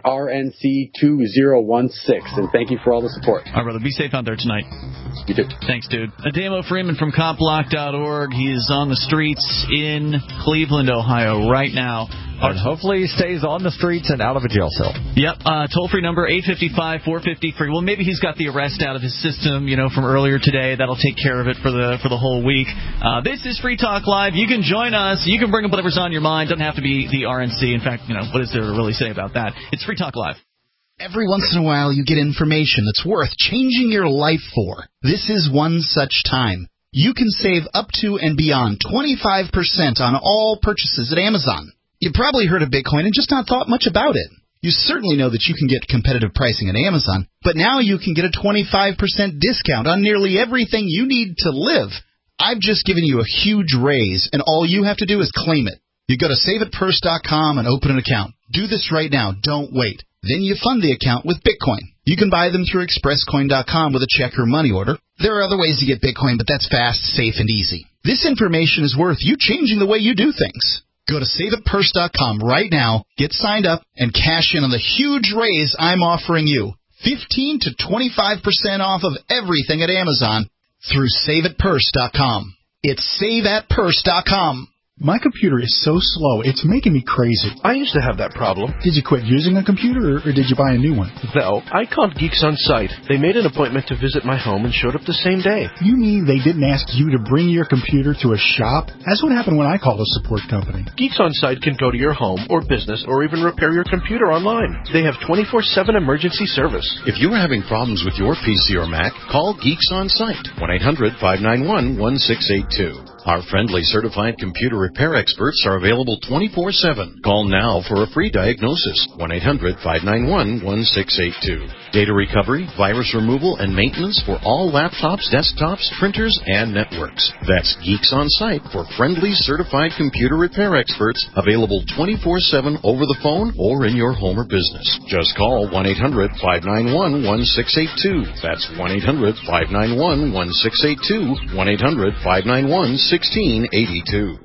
RNC2016. And thank you for all the support. All right, brother. Be safe out there tonight. You too. Thanks, dude. Ademo Freeman from copblock dot org. He is on the streets in Cleveland, Ohio right now. And hopefully he stays on the streets and out of a jail cell. Yep. Uh, toll-free number, eight five five, four five zero, free. Well, maybe he's got the arrest out of his system, you know, from earlier today. That'll take care of it for the for the whole week. Uh, this is Free Talk Live. You can join us. You can bring up whatever's on your mind. Doesn't have to be the R N C. In fact, you know, what is there to really say about that? It's Free Talk Live. Every once in a while, you get information that's worth changing your life for. This is one such time. You can save up to and beyond twenty-five percent on all purchases at Amazon. You probably heard of Bitcoin and just not thought much about it. You certainly know that you can get competitive pricing at Amazon, but now you can get a twenty-five percent discount on nearly everything you need to live. I've just given you a huge raise, and all you have to do is claim it. You go to save it purse dot com and open an account. Do this right now. Don't wait. Then you fund the account with Bitcoin. You can buy them through express coin dot com with a check or money order. There are other ways to get Bitcoin, but that's fast, safe, and easy. This information is worth you changing the way you do things. Go to save it purse dot com right now, get signed up, and cash in on the huge raise I'm offering you. fifteen to twenty-five percent off of everything at Amazon through save it purse dot com. It's save at purse dot com. My computer is so slow, it's making me crazy. I used to have that problem. Did you quit using a computer, or, or did you buy a new one? No, I called Geeks On Site. They made an appointment to visit my home and showed up the same day. You mean they didn't ask you to bring your computer to a shop? That's what happened when I called a support company. Geeks On Site can go to your home or business or even repair your computer online. They have twenty-four seven emergency service. If you're having problems with your P C or Mac, call Geeks On Site, one eight hundred, five nine one, one six eight two. Our friendly certified computer repair experts are available twenty-four seven. Call now for a free diagnosis, one eight hundred, five nine one, one six eight two. Data recovery, virus removal, and maintenance for all laptops, desktops, printers, and networks. That's Geeks On Site for friendly, certified computer repair experts available twenty-four seven over the phone or in your home or business. Just call one eight hundred five nine one one six eight two. That's one eight hundred five nine one one six eight two, one eight hundred five nine one one six eight two.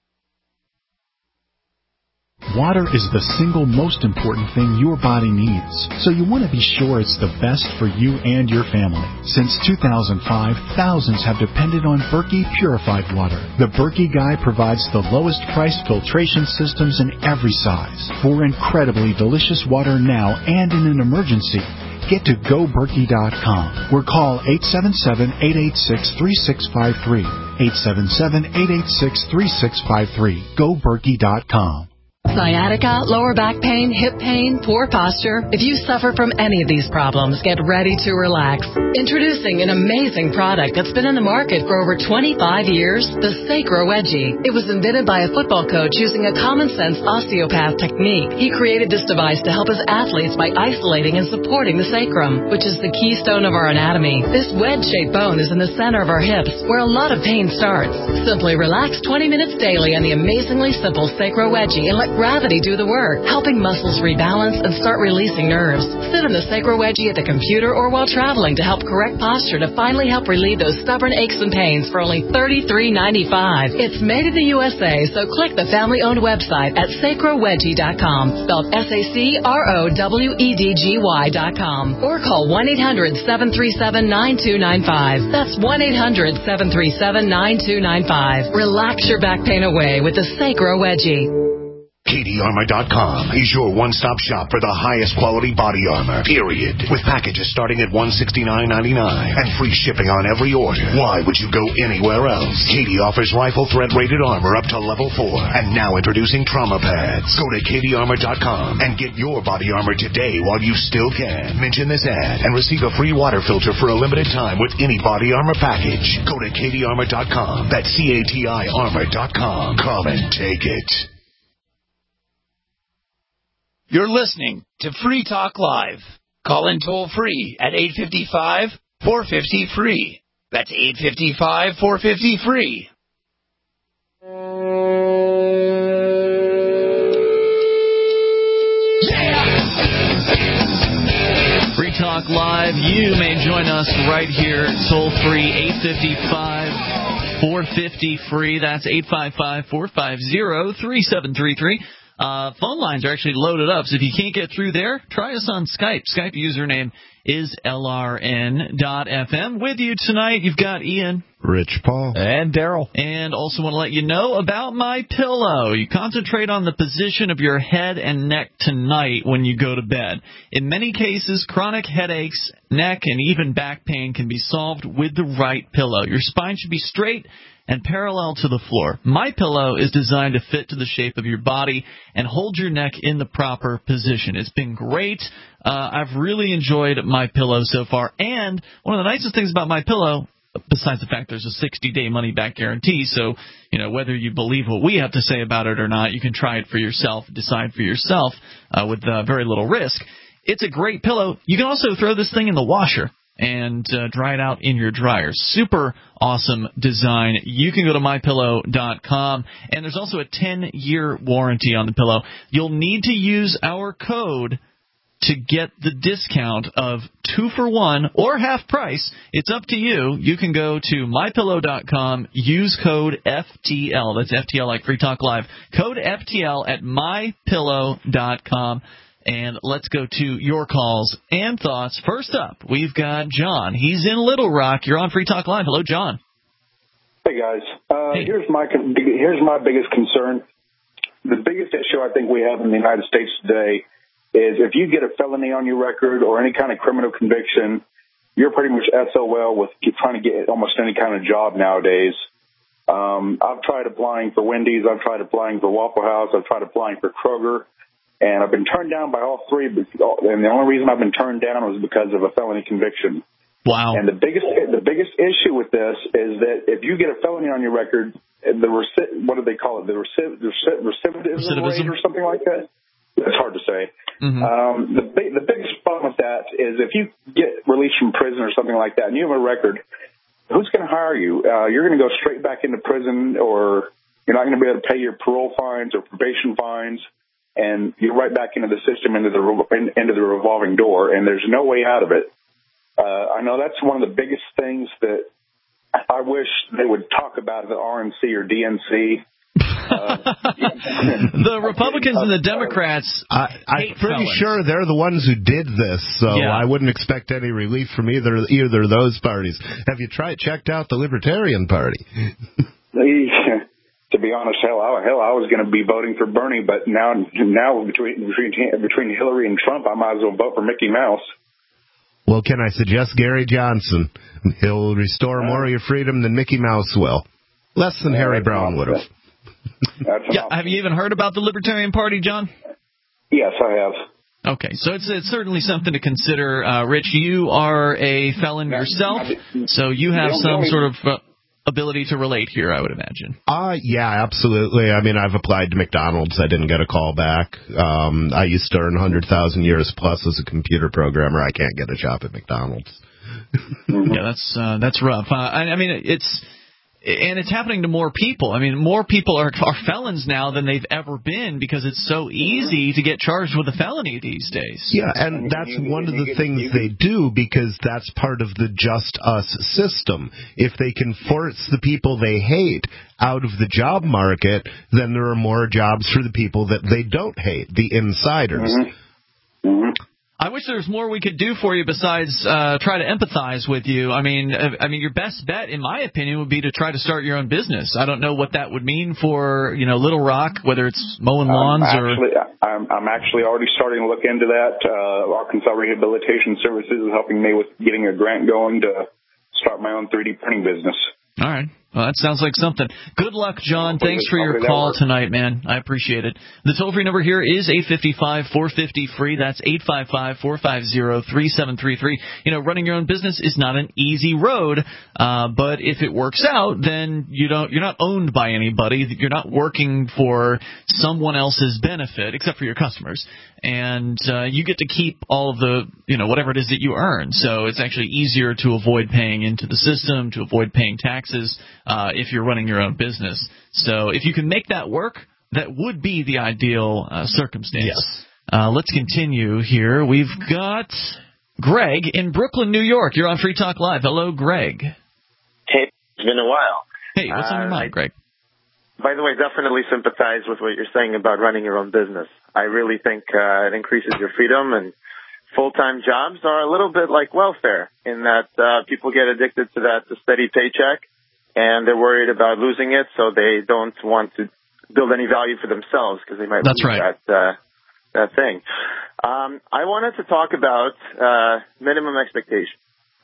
Water is the single most important thing your body needs, so you want to be sure it's the best for you and your family. Since two thousand five, thousands have depended on Berkey purified water. The Berkey Guy provides the lowest price filtration systems in every size. For incredibly delicious water now and in an emergency, get to go berkey dot com or call eight seven seven, eight eight six, three six five three. eight seven seven, eight eight six, three six five three. go berkey dot com. Sciatica, lower back pain, hip pain, poor posture. If you suffer from any of these problems, get ready to relax. Introducing an amazing product that's been in the market for over twenty-five years, the Sacro Wedgie. It was invented by a football coach using a common-sense osteopath technique. He created this device to help his athletes by isolating and supporting the sacrum, which is the keystone of our anatomy. This wedge-shaped bone is in the center of our hips, where a lot of pain starts. Simply relax twenty minutes daily on the amazingly simple Sacro Wedgie and let gravity do the work, helping muscles rebalance and start releasing nerves. Sit in the Sacro Wedgie at the computer or while traveling to help correct posture to finally help relieve those stubborn aches and pains for only thirty-three ninety-five. It's made in the U S A, so click the family-owned website at sacro wedgie dot com, spelled S A C R O W E D G Y dot com, or call one eight hundred seven three seven nine two nine five. That's one eight hundred seven three seven nine two nine five. Relax your back pain away with the Sacro Wedgie. Katie Armor dot com is your one-stop shop for the highest quality body armor, period. With packages starting at one hundred sixty-nine ninety-nine and free shipping on every order. Why would you go anywhere else? Katie offers rifle threat-rated armor up to level four. And now introducing trauma pads. Go to Katie Armor dot com and get your body armor today while you still can. Mention this ad and receive a free water filter for a limited time with any body armor package. Go to Katie Armor dot com. That's C A T I Armor dot com. Come and take it. You're listening to Free Talk Live. Call in toll free at eight five five, four five zero, free. That's eight five five, four five zero, free. Free Talk Live. You may join us right here, toll free, eight five five, four five zero, free. That's eight five five, four five zero, three seven three three. Uh, phone lines are actually loaded up, so if you can't get through there, try us on Skype. Skype username is L R N dot F M. With you tonight, you've got Ian, Rich, Paul, and Daryl. And also want to let you know about MyPillow. You concentrate on the position of your head and neck tonight when you go to bed. In many cases, chronic headaches, neck, and even back pain can be solved with the right pillow. Your spine should be straight and parallel to the floor. MyPillow is designed to fit to the shape of your body and hold your neck in the proper position. It's been great. Uh, I've really enjoyed MyPillow so far. And one of the nicest things about MyPillow, besides the fact there's a sixty-day money-back guarantee, so you know whether you believe what we have to say about it or not, you can try it for yourself, decide for yourself uh, with uh, very little risk. It's a great pillow. You can also throw this thing in the washer and uh, dry it out in your dryer. Super awesome design. You can go to my pillow dot com, and there's also a ten-year warranty on the pillow. You'll need to use our code to get the discount of two for one or half price. It's up to you. You can go to my pillow dot com, use code F T L. That's F T L like Free Talk Live. Code F T L at my pillow dot com. And let's go to your calls and thoughts. First up, we've got John. He's in Little Rock. You're on Free Talk Live. Hello, John. Hey, guys. Uh, hey. Here's my here's my biggest concern. The biggest issue I think we have in the United States today is if you get a felony on your record or any kind of criminal conviction, you're pretty much S O L with trying to get almost any kind of job nowadays. Um, I've tried applying for Wendy's. I've tried applying for Waffle House. I've tried applying for Kroger. And I've been turned down by all three, and the only reason I've been turned down was because of a felony conviction. Wow. And the biggest the biggest issue with this is that if you get a felony on your record, the reci- what do they call it? The reci- the recidivism, recidivism rate or something like that. It's hard to say. Mm-hmm. Um, the big, the biggest problem with that is if you get released from prison or something like that and you have a record, who's going to hire you? Uh, you're going to go straight back into prison, or you're not going to be able to pay your parole fines or probation fines, and you're right back into the system, into the into the revolving door, and there's no way out of it. Uh, I know that's one of the biggest things that I wish they would talk about at the R N C or D N C. Uh, the Republicans and the Democrats, I, I'm pretty felons. sure they're the ones who did this, so yeah. I wouldn't expect any relief from either either of those parties. Have you tried checked out the Libertarian Party? To be honest, hell, I, hell, I was going to be voting for Bernie, but now, now between between between Hillary and Trump, I might as well vote for Mickey Mouse. Well, can I suggest Gary Johnson? He'll restore uh, more of your freedom than Mickey Mouse will. Less than yeah, Harry Brown would have. Yeah, have you even heard about the Libertarian Party, John? Yes, I have. Okay, so it's, it's certainly something to consider. Uh, Rich, you are a felon yourself, so you have some sort of uh, ability to relate here, I would imagine. Uh, yeah, absolutely. I mean, I've applied to McDonald's. I didn't get a call back. Um, I used to earn one hundred thousand years plus as a computer programmer. I can't get a job at McDonald's. Yeah, that's uh, that's rough. Uh, I, I mean, it's... And it's happening to more people. I mean, more people are, are felons now than they've ever been because it's so easy to get charged with a felony these days. Yeah, and that's one of the things they do because that's part of the just us system. If they can force the people they hate out of the job market, then there are more jobs for the people that they don't hate, the insiders. Mm-hmm. Mm-hmm. I wish there was more we could do for you besides uh, try to empathize with you. I mean, I mean, your best bet, in my opinion, would be to try to start your own business. I don't know what that would mean for, you know, Little Rock, whether it's mowing lawns I'm or. Actually, I'm, I'm actually already starting to look into that. Uh, Arkansas Rehabilitation Services is helping me with getting a grant going to start my own three D printing business. All right. Well, that sounds like something. Good luck, John. Thanks for your call tonight, man. I appreciate it. The toll-free number here is eight five five, four five zero, free. That's eight five five, four five zero, three seven three three. You know, running your own business is not an easy road, uh, but if it works out, then you don't, you're not owned by anybody. You're not working for someone else's benefit, except for your customers. And uh, you get to keep all of the, you know, whatever it is that you earn. So it's actually easier to avoid paying into the system, to avoid paying taxes uh, if you're running your own business. So if you can make that work, that would be the ideal uh, circumstance. Yes. Uh, let's continue here. We've got Greg in Brooklyn, New York. You're on Free Talk Live. Hello, Greg. Hey, it's been a while. Hey, what's on your mind, Greg? By the way, definitely sympathize with what you're saying about running your own business. I really think uh, it increases your freedom, and full-time jobs are a little bit like welfare in that uh, people get addicted to that the steady paycheck, and they're worried about losing it, so they don't want to build any value for themselves because they might That's lose right. that uh, that thing. Um, I wanted to talk about uh, minimum expectations.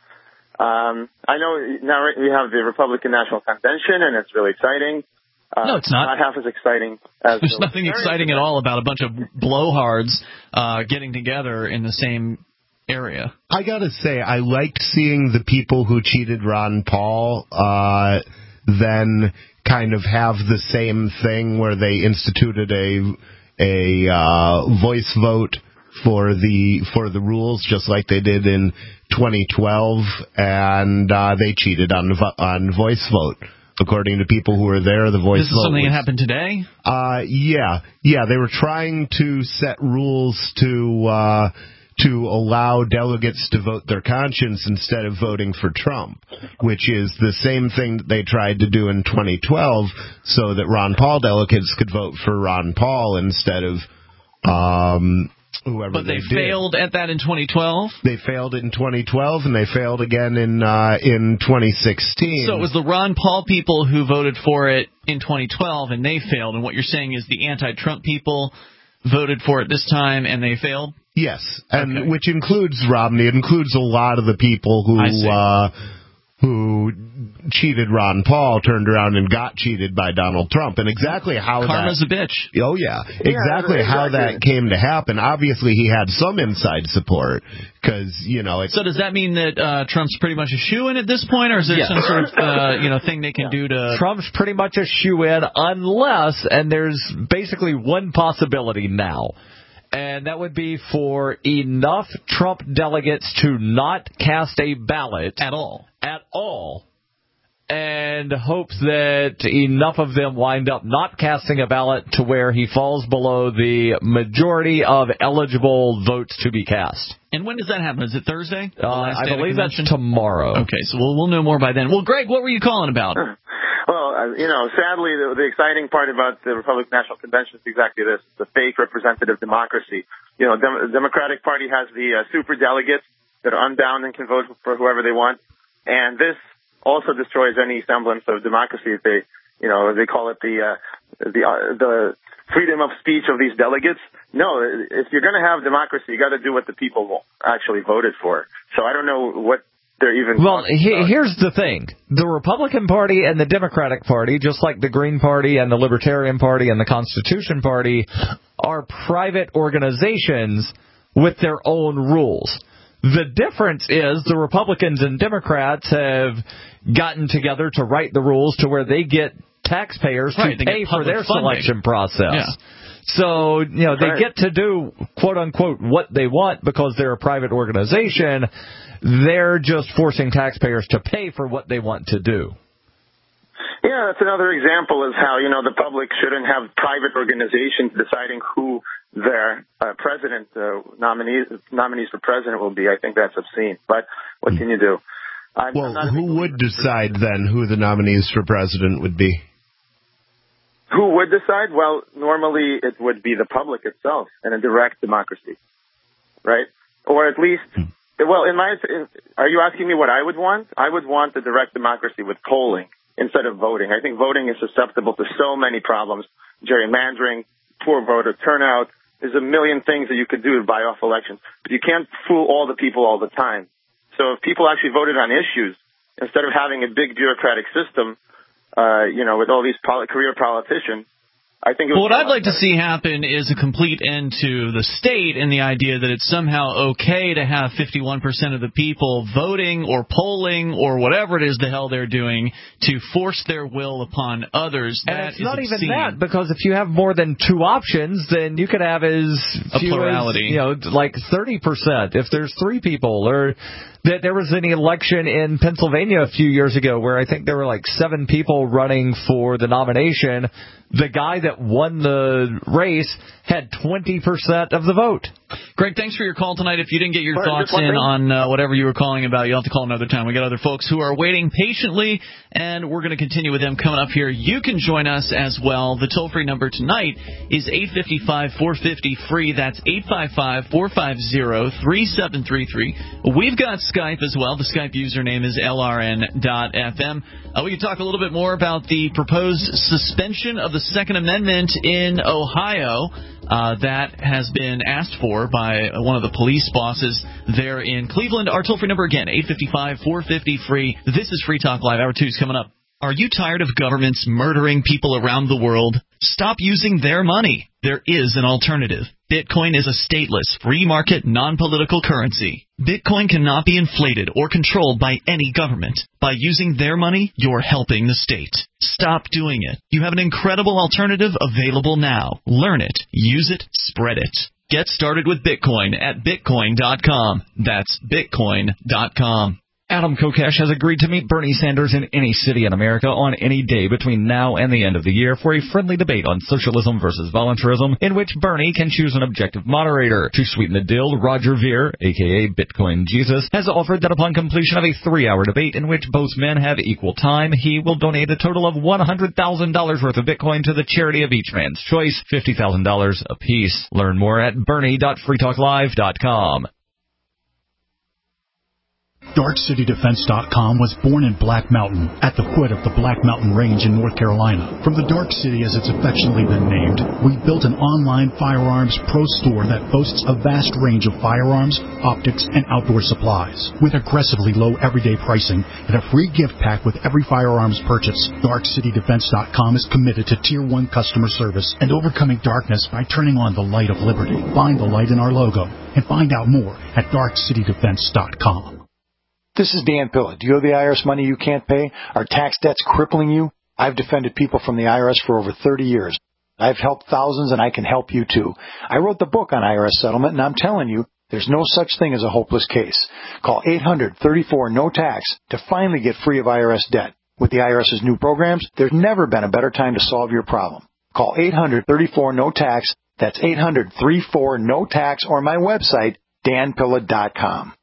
Um, I know now we have the Republican National Convention, and it's really exciting. Uh, no, it's not. Not half as exciting as There's nothing exciting at all about a bunch of blowhards uh, getting together in the same area. I gotta say, I liked seeing the people who cheated Ron Paul uh, then kind of have the same thing where they instituted a a uh, voice vote for the for the rules, just like they did in twenty twelve, and uh, they cheated on on voice vote. According to people who were there, the voice This is vote something was, that happened today? Uh, yeah. Yeah, they were trying to set rules to uh, to allow delegates to vote their conscience instead of voting for Trump, which is the same thing that they tried to do in twenty twelve so that Ron Paul delegates could vote for Ron Paul instead of um, whoever But they, they failed at that in twenty twelve? They failed in twenty twelve, and they failed again in uh, in twenty sixteen. So it was the Ron Paul people who voted for it in twenty twelve, and they failed. And what you're saying is the anti-Trump people voted for it this time, and they failed? Yes, and okay. Which includes Romney. It includes a lot of the people who uh, who cheated Ron Paul, turned around and got cheated by Donald Trump. And exactly how Karma's that... a bitch. Oh, yeah. Exactly yeah, how exactly. that came to happen. Obviously, he had some inside support because, you know... It's, so does that mean that uh, Trump's pretty much a shoo-in at this point, or is there yes. some sort of uh, you know thing they can yeah. do to... Trump's pretty much a shoo-in unless, and there's basically one possibility now, And that would be for enough Trump delegates to not cast a ballot. At all. At all. And hopes that enough of them wind up not casting a ballot to where he falls below the majority of eligible votes to be cast. And when does that happen? Is it Thursday? Uh, I believe that's tomorrow. Okay, so we'll, we'll know more by then. Well, Greg, what were you calling about? Well, uh, you know, sadly, the, the exciting part about the Republican National Convention is exactly this: the fake representative democracy. You know, Dem- the Democratic Party has the uh, super delegates that are unbound and can vote for whoever they want, and this also destroys any semblance of democracy. They, you know, they call it the uh, the uh, the freedom of speech of these delegates. No, if you're going to have democracy, you got to do what the people actually voted for. So I don't know what they're even. Well, he, here's the thing: the Republican Party and the Democratic Party, just like the Green Party and the Libertarian Party and the Constitution Party, are private organizations with their own rules. The difference is the Republicans and Democrats have gotten together to write the rules to where they get taxpayers right, to pay for their funding. selection process. Yeah. So, you know, Right. they get to do, quote unquote, what they want because they're a private organization. They're just forcing taxpayers to pay for what they want to do. Yeah, that's another example is how, you know, the public shouldn't have private organizations deciding who their uh, president, uh, nominees, nominees for president will be. I think that's obscene. But what can you do? I'm, well, I'm who would decide then who the nominees for president would be? Who would decide? Well, normally it would be the public itself in a direct democracy, right? Or at least, well, in my, in, are you asking me what I would want? I would want a direct democracy with polling instead of voting. I think voting is susceptible to so many problems: gerrymandering, poor voter turnout. There's a million things that you could do to buy off elections, but you can't fool all the people all the time. So if people actually voted on issues instead of having a big bureaucratic system, uh, you know, with all these poli- career politicians, I think it Well, would what I'd like to see happen is a complete end to the state and the idea that it's somehow okay to have fifty-one percent of the people voting or polling or whatever it is the hell they're doing to force their will upon others. And That it's is not obscene. even that, because if you have more than two options, then you could have as A few plurality. as, you know, like thirty percent if there's three people. Or that there was an election in Pennsylvania a few years ago where I think there were like seven people running for the nomination. The guy that won the race had twenty percent of the vote. Greg, thanks for your call tonight. If you didn't get your Sorry, thoughts just one in thing. on uh, whatever you were calling about, you'll have to call another time. We got other folks who are waiting patiently, and we're going to continue with them coming up here. You can join us as well. The toll-free number tonight is eight five five, four five zero, free. That's eight five five, four five zero, three seven three three. We've got Skype as well. The Skype username is L R N dot F M. Uh, we can talk a little bit more about the proposed suspension of the Second Amendment in Ohio. Uh, that has been asked for by one of the police bosses there in Cleveland. Our toll-free number again, eight five five, four five zero, free. This is Free Talk Live. Hour two is coming up. Are you tired of governments murdering people around the world? Stop using their money. There is an alternative. Bitcoin is a stateless, free market, non-political currency. Bitcoin cannot be inflated or controlled by any government. By using their money, you're helping the state. Stop doing it. You have an incredible alternative available now. Learn it, use it, spread it. Get started with Bitcoin at bitcoin dot com. That's bitcoin dot com. Adam Kokesh has agreed to meet Bernie Sanders in any city in America on any day between now and the end of the year for a friendly debate on socialism versus voluntarism, in which Bernie can choose an objective moderator. To sweeten the deal, Roger Ver, a k a. Bitcoin Jesus, has offered that upon completion of a three-hour debate in which both men have equal time, he will donate a total of one hundred thousand dollars worth of Bitcoin to the charity of each man's choice, fifty thousand dollars apiece. Learn more at bernie dot free talk live dot com. Dark City Defense dot com was born in Black Mountain, at the foot of the Black Mountain Range in North Carolina. From the Dark City, as it's affectionately been named, we built an online firearms pro store that boasts a vast range of firearms, optics, and outdoor supplies. With aggressively low everyday pricing and a free gift pack with every firearms purchase, Dark City Defense dot com is committed to Tier one customer service and overcoming darkness by turning on the light of liberty. Find the light in our logo and find out more at Dark City Defense dot com. This is Dan Pilla. Do you owe the I R S money you can't pay? Are tax debts crippling you? I've defended people from the I R S for over thirty years. I've helped thousands, and I can help you too. I wrote the book on I R S settlement, and I'm telling you, there's no such thing as a hopeless case. Call eight hundred, thirty-four, no tax to finally get free of I R S debt. With the IRS's new programs, there's never been a better time to solve your problem. Call eight hundred, thirty-four, no tax. That's eight hundred, thirty-four, no tax, or my website, dan pilla dot com.